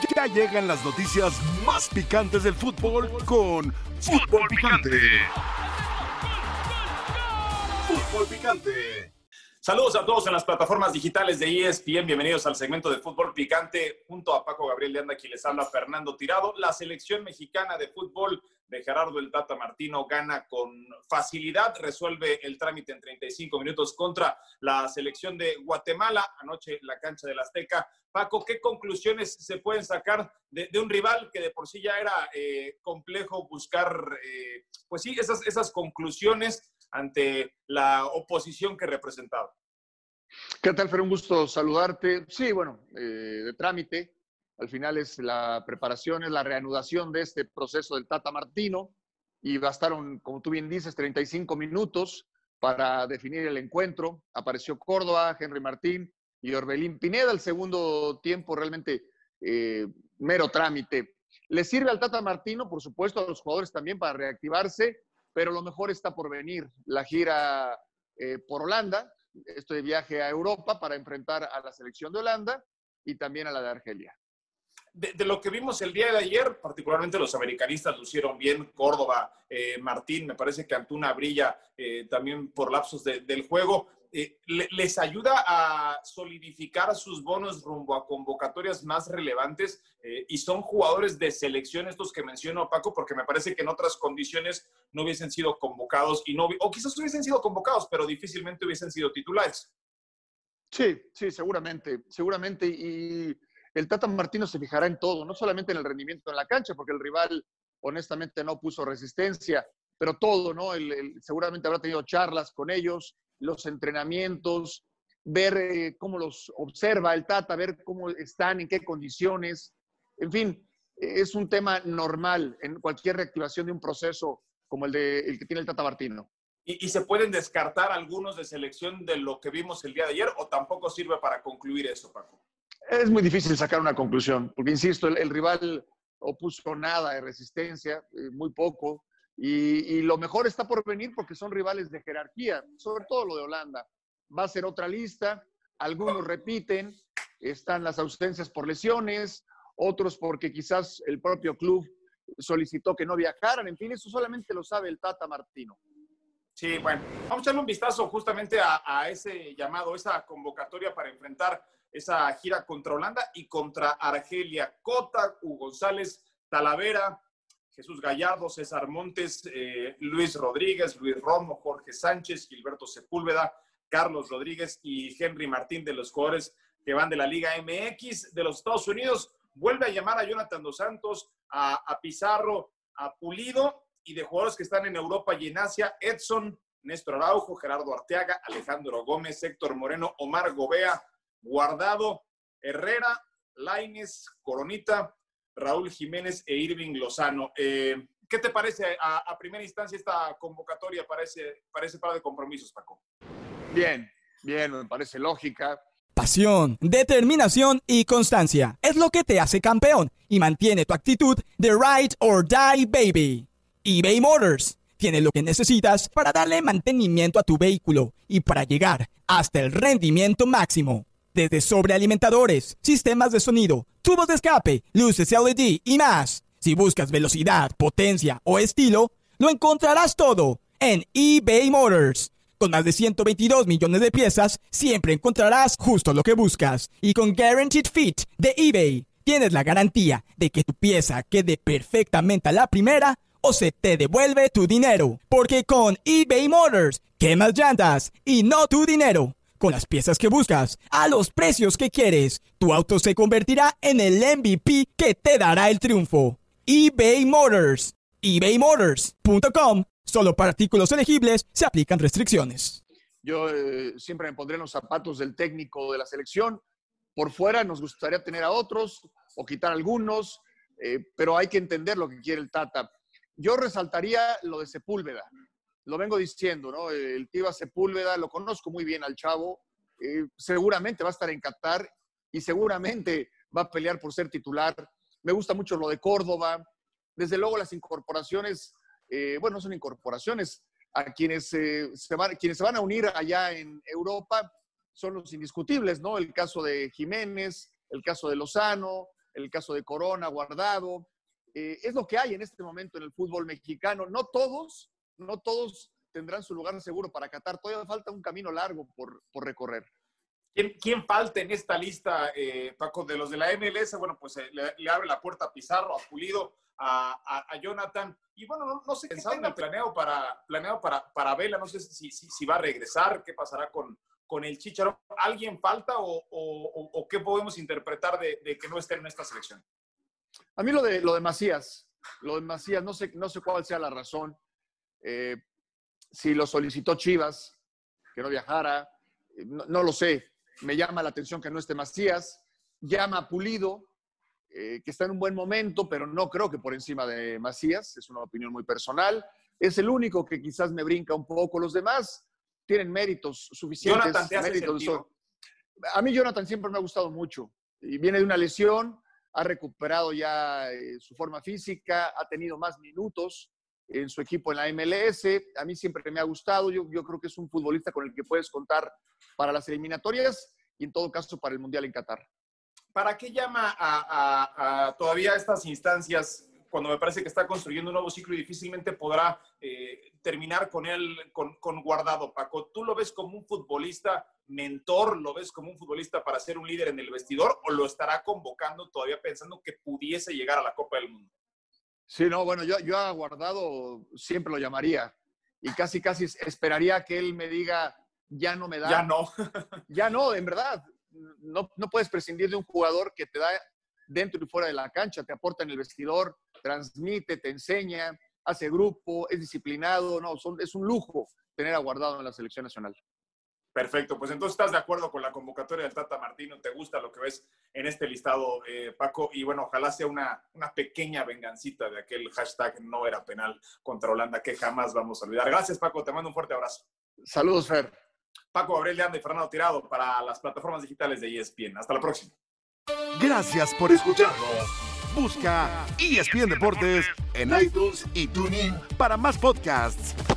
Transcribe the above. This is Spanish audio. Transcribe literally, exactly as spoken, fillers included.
Ya llegan las noticias más picantes del fútbol con Fútbol Picante. Fútbol Picante. Saludos a todos en las plataformas digitales de E S P N. Bienvenidos al segmento de Fútbol Picante. Junto a Paco Gabriel de Anda, aquí les habla Fernando Tirado. La selección mexicana de fútbol de Gerardo el Tata Martino gana con facilidad. Resuelve el trámite en treinta y cinco minutos contra la selección de Guatemala. Anoche en la cancha del Azteca. Paco, ¿qué conclusiones se pueden sacar de, de un rival que de por sí ya era eh, complejo buscar, eh, pues sí, esas, esas conclusiones ante la oposición que representaba? ¿Qué tal, Fer? Un gusto saludarte. Sí, bueno, eh, de trámite. Al final es la preparación, es la reanudación de este proceso del Tata Martino. Y bastaron, como tú bien dices, treinta y cinco minutos para definir el encuentro. Apareció Córdoba, Henry Martín y Orbelín Pineda. El segundo tiempo realmente eh, mero trámite. Le sirve al Tata Martino, por supuesto, a los jugadores también para reactivarse, pero lo mejor está por venir. La gira eh, por Holanda, este viaje a Europa para enfrentar a la selección de Holanda y también a la de Argelia. De, de lo que vimos el día de ayer, particularmente los americanistas lucieron bien. Córdoba, eh, Martín, me parece que Antuna brilla eh, también por lapsos de, del juego. Eh, le, ¿Les ayuda a solidificar sus bonos rumbo a convocatorias más relevantes? Eh, y son jugadores de selección estos que menciono, Paco, porque me parece que en otras condiciones no hubiesen sido convocados, y no, o quizás hubiesen sido convocados, pero difícilmente hubiesen sido titulares. Sí, sí, seguramente, seguramente. Y el Tata Martino se fijará en todo, no solamente en el rendimiento en la cancha, porque el rival honestamente no puso resistencia, pero todo, ¿no? El, el, seguramente habrá tenido charlas con ellos, los entrenamientos, ver eh, cómo los observa el Tata, ver cómo están, en qué condiciones. En fin, es un tema normal en cualquier reactivación de un proceso como el, de, el que tiene el Tata Martino. ¿Y, ¿Y se pueden descartar algunos de selección de lo que vimos el día de ayer o tampoco sirve para concluir eso, Paco? Es muy difícil sacar una conclusión, porque insisto, el, el rival opuso nada de resistencia, eh, muy poco, y, y lo mejor está por venir porque son rivales de jerarquía, sobre todo lo de Holanda. Va a ser otra lista, algunos repiten, están las ausencias por lesiones, otros porque quizás el propio club solicitó que no viajaran, en fin, eso solamente lo sabe el Tata Martino. Sí, bueno, vamos a echarle un vistazo justamente a, a ese llamado, esa convocatoria para enfrentar esa gira contra Holanda y contra Argelia. Cota, Hugo González, Talavera, Jesús Gallardo, César Montes, eh, Luis Rodríguez, Luis Romo, Jorge Sánchez, Gilberto Sepúlveda, Carlos Rodríguez y Henry Martín, de los jugadores que van de la Liga M X de los Estados Unidos. Vuelve a llamar a Jonathan Dos Santos, a, a Pizarro, a Pulido, y de jugadores que están en Europa y en Asia: Edson, Néstor Araujo, Gerardo Arteaga, Alejandro Gómez, Héctor Moreno, Omar Gobea, Guardado, Herrera, Lainez, Coronita, Raúl Jiménez e Irving Lozano. Eh, ¿Qué te parece a, a primera instancia esta convocatoria para ese, para ese par de compromisos, Paco? Bien, bien, me parece lógica. Pasión, determinación y constancia es lo que te hace campeón y mantiene tu actitud de ride or die, baby. eBay Motors tiene lo que necesitas para darle mantenimiento a tu vehículo y para llegar hasta el rendimiento máximo. Desde sobrealimentadores, sistemas de sonido, tubos de escape, luces L E D y más. Si buscas velocidad, potencia o estilo, lo encontrarás todo en eBay Motors. Con más de ciento veintidós millones de piezas, siempre encontrarás justo lo que buscas. Y con Guaranteed Fit de eBay, tienes la garantía de que tu pieza quede perfectamente a la primera o se te devuelve tu dinero. Porque con eBay Motors, quemas llantas y no tu dinero. Con las piezas que buscas, a los precios que quieres, tu auto se convertirá en el M V P que te dará el triunfo. eBay Motors. ebay motors punto com. Solo para artículos elegibles se aplican restricciones. Yo eh, siempre me pondré en los zapatos del técnico de la selección. Por fuera nos gustaría tener a otros o quitar algunos, eh, pero hay que entender lo que quiere el Tata. Yo resaltaría lo de Sepúlveda. Lo vengo diciendo, ¿no? El Tiva Sepúlveda, lo conozco muy bien al chavo. Eh, seguramente va a estar en Qatar y seguramente va a pelear por ser titular. Me gusta mucho lo de Córdoba. Desde luego las incorporaciones, eh, bueno, no son incorporaciones, a quienes, eh, se van, quienes se van a unir allá en Europa son los indiscutibles, ¿no? El caso de Jiménez, el caso de Lozano, en el caso de Corona, Guardado. Eh, es lo que hay en este momento en el fútbol mexicano. No todos, no todos tendrán su lugar seguro para Qatar. Todavía falta un camino largo por, por recorrer. ¿Quién, ¿Quién falta en esta lista, eh, Paco, de los de la M L S? Bueno, pues eh, le, le abre la puerta a Pizarro, a Pulido, a, a, a Jonathan. Y bueno, no, no sé qué tenga el planeado para, planeado para, para Vela. No sé si, si, si va a regresar, qué pasará con, con el Chícharo. ¿Alguien falta o, o, o qué podemos interpretar de, de que no esté en esta selección? A mí lo de, lo de Macías, lo de Macías, no sé, no sé cuál sea la razón. Eh, si lo solicitó Chivas, que no viajara, no, no lo sé. Me llama la atención que no esté Macías. Llama a Pulido, eh, que está en un buen momento, pero no creo que por encima de Macías. Es una opinión muy personal. Es el único que quizás me brinca un poco. Los demás tienen méritos suficientes. Jonathan, ¿te hace méritos sentido? A mí Jonathan siempre me ha gustado mucho. Y viene de una lesión, ha recuperado ya eh, su forma física, ha tenido más minutos en su equipo en la M L S. A mí siempre me ha gustado. Yo, yo creo que es un futbolista con el que puedes contar para las eliminatorias y en todo caso para el Mundial en Qatar. ¿Para qué llama a, a, a todavía estas instancias cuando me parece que está construyendo un nuevo ciclo y difícilmente podrá eh, terminar con él, con, con Guardado, Paco? ¿Tú lo ves como un futbolista mentor? ¿Lo ves como un futbolista para ser un líder en el vestidor? ¿O lo estará convocando todavía pensando que pudiese llegar a la Copa del Mundo? Sí, no, bueno, yo, yo a Guardado siempre lo llamaría y casi, casi esperaría que él me diga, ya no me da. Ya no. Ya no, en verdad. No, no puedes prescindir de un jugador que te da dentro y fuera de la cancha, te aporta en el vestidor, transmite, te enseña, hace grupo, es disciplinado. No, son, es un lujo tener a Guardado en la selección nacional. Perfecto, pues entonces estás de acuerdo con la convocatoria del Tata Martino, te gusta lo que ves en este listado, eh, Paco, y bueno, ojalá sea una, una pequeña vengancita de aquel hashtag no era penal contra Holanda que jamás vamos a olvidar. Gracias, Paco, te mando un fuerte abrazo. Saludos, Fer. Paco Gabriel de Anda y Fernando Tirado para las plataformas digitales de E S P N. Hasta la próxima. Gracias por escucharnos. Busca E S P N Deportes en iTunes y TuneIn para más podcasts.